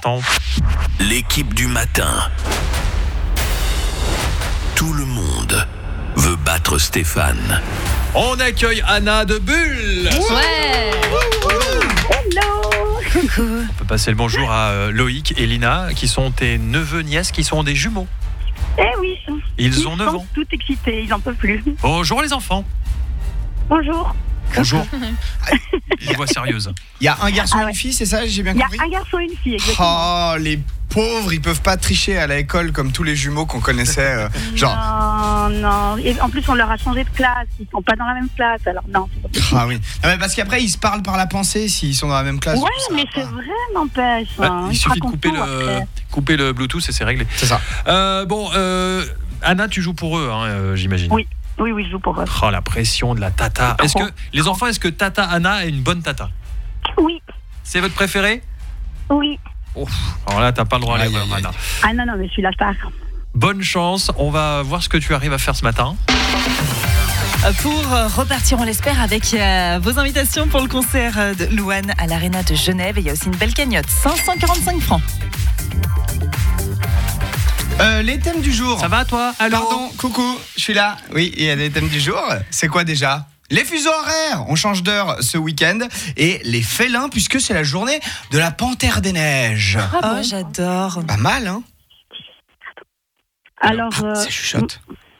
instants. L'équipe du matin. Tout le monde veut battre Stéphane. On accueille Anna de Bulle. Ouais. Coucou. On peut passer le bonjour à Loïc et Lina, qui sont tes neveux, nièces, qui sont des jumeaux. Eh oui. Ils ont 9 sont ans. tout excités, ils n'en peuvent plus. Bonjour les enfants. Bonjour. Bonjour. Une voix sérieuse. Il y a un garçon et une fille, c'est ça, j'ai bien Il y a compris. un garçon et une fille, exactement. Oh, les pauvres, ils peuvent pas tricher à l'école comme tous les jumeaux qu'on connaissait. Genre. Non. Et en plus, on leur a changé de classe. Ils sont pas dans la même classe, alors non. C'est pas possible. Ah oui. Non, mais parce qu'après, ils se parlent par la pensée s'ils sont dans la même classe. Ouais, ça mais va c'est pas. vrai, n'empêche. Il suffit de couper couper le Bluetooth et c'est réglé. C'est ça. Anna, tu joues pour eux, j'imagine. Oui, je joue pour eux. Oh, la pression de la tata. Est-ce que Tata Anna est une bonne tata? Oui. C'est votre préféré? Oui. Ouf. Alors là, t'as pas le droit à l'erreur, Anna. Ah non, mais je suis la star. Bonne chance. On va voir ce que tu arrives à faire ce matin. Pour repartir, on l'espère, avec vos invitations pour le concert de Louane à l'Arena de Genève. Et il y a aussi une belle cagnotte, 545 francs. Les thèmes du jour. Ça va, toi? Allô? Pardon, coucou, je suis là. Oui, il y a des thèmes du jour. C'est quoi déjà? Les fuseaux horaires. On change d'heure ce week-end. Et les félins, puisque c'est la journée de la panthère des neiges. Ah bon, j'adore. Pas mal, hein? Alors, Ça chuchote.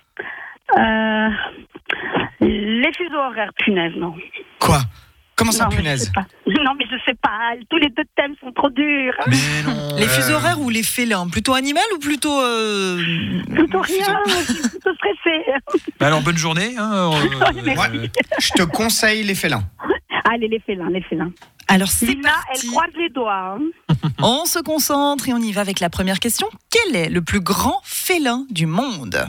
les fuseaux horaires, punaise, non. Quoi? Comment ça, Non, mais je punaise? sais pas. Non, mais je sais pas. Tous les deux thèmes sont trop durs. Mais non. Les fuseaux horaires ou les félins? Plutôt animal ou plutôt... Plutôt rien. Je suis plutôt stressée. Bah alors, bonne journée. Merci. Ouais, je te conseille les félins. Allez, les félins. Alors c'est Lina, parti. elle croise les doigts. On se concentre et on y va avec la première question. Quel est le plus grand félin du monde?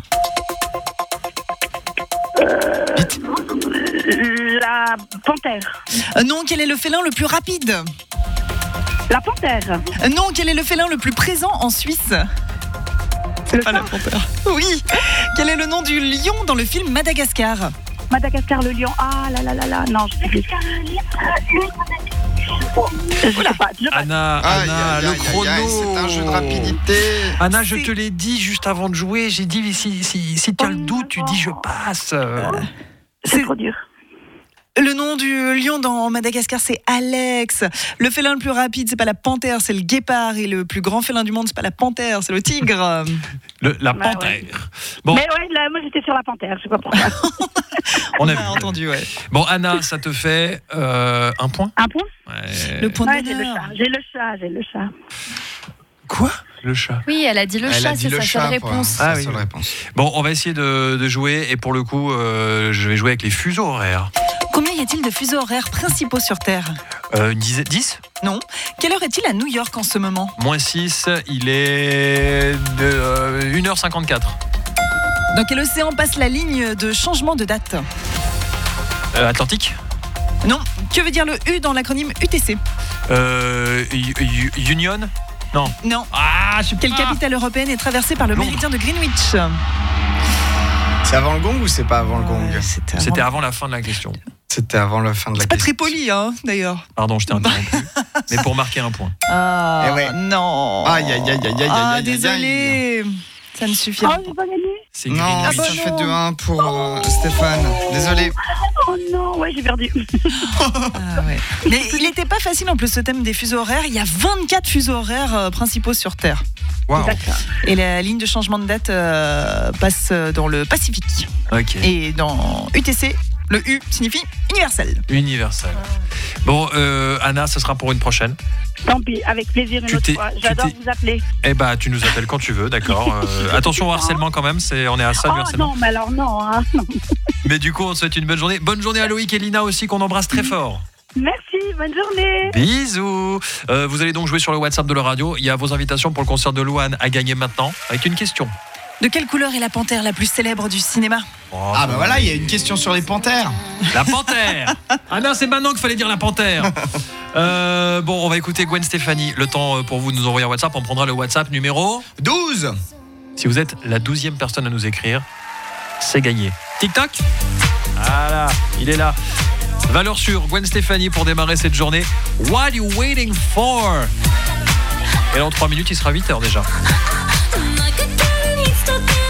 La panthère. Non, quel est le félin le plus rapide? La panthère. Non, quel est le félin le plus présent en Suisse? Le Pas la singe. panthère. Oui. Quel est le nom du lion dans le film Madagascar? Madagascar, le lion. Ah là là là là. Non, je sais plus. Je sais pas. Anna, Aïe, aïe, le aïe, chrono. aïe, c'est un jeu de rapidité. Anna, je te l'ai dit juste avant de jouer. J'ai dit, si tu as le doute, tu dis je passe. C'est trop dur. Le nom du lion dans Madagascar, c'est Alex. Le félin le plus rapide, c'est pas la panthère, c'est le guépard. Et le plus grand félin du monde, c'est pas la panthère, c'est le tigre. La Bah, panthère. ouais. Bon, Mais ouais, là, moi j'étais sur la panthère. Je sais pas pourquoi. on a On vu. a entendu, ouais. Bon, Anna, ça te fait un point. Un point. Ouais. Le point Ouais, d'honneur. j'ai le chat. Quoi? Le chat. Oui, elle a dit le Elle a chat, dit c'est le sa chat seule pour réponse. sa oui. seule réponse. Bon, on va essayer de jouer. Et pour le coup, je vais jouer avec les fuseaux horaires. Combien y a-t-il de fuseaux horaires principaux sur Terre? Une dizaine, 10? Non. Quelle heure est-il à New York en ce moment? Moins 6, il est de 1h54. Dans quel océan passe la ligne de changement de date? Atlantique? Non. Que veut dire le U dans l'acronyme UTC? Union? Non. Non. Ah, je sais Quelle pas. capitale européenne est traversée par le Londres. méridien de Greenwich? C'est avant le gong ou c'est pas avant le gong? C'était avant la fin de la question. C'était avant la fin de la C'est pas question. très poli, hein, d'ailleurs. Pardon, je t'ai interrompu. Mais pour marquer un point. Ah, Eh ouais. non. Aïe, aïe, aïe, aïe, aïe, Ah, aïe, aïe, désolé. Ça ne suffira Oh, j'ai pas gagné. C'est Non, Greenwich. ça fait 2-1 pour Stéphane. Désolé. Oh non, ouais, j'ai perdu. Ah, ouais. Mais il n'était pas facile en plus ce thème des fuseaux horaires. Il y a 24 fuseaux horaires principaux sur Terre. Wow. D'accord. Et la ligne de changement de date passe dans le Pacifique. Ok. Et dans UTC, le U signifie universel. Universel. Bon, Anna, ce sera pour une prochaine. Tant pis, avec plaisir une autre fois. J'adore vous appeler. Eh bah, tu nous appelles quand tu veux, d'accord. Attention au harcèlement quand même, on est à ça du Oh harcèlement. non, mais alors non. Hein. Mais du coup, on te souhaite une bonne journée. Bonne journée à Loïc et Lina aussi, qu'on embrasse très fort. Merci, bonne journée. Bisous. Vous allez donc jouer sur le WhatsApp de la radio. Il y a vos invitations pour le concert de Louane à gagner maintenant, avec une question. De quelle couleur est la panthère la plus célèbre du cinéma? Oh, Ah bah voilà, il y a une question sur les panthères. La panthère. Ah non, c'est maintenant qu'il fallait dire la panthère. Bon, on va écouter Gwen Stefani. Le temps pour vous de nous envoyer un WhatsApp. On prendra le WhatsApp numéro 12. Si vous êtes la 12e personne à nous écrire, c'est gagné. TikTok. Voilà, il est là. Valeur sûre, Gwen Stefani pour démarrer cette journée. What are you waiting for? Et dans 3 minutes, il sera 8h déjà. Like a diamond, he's stuck in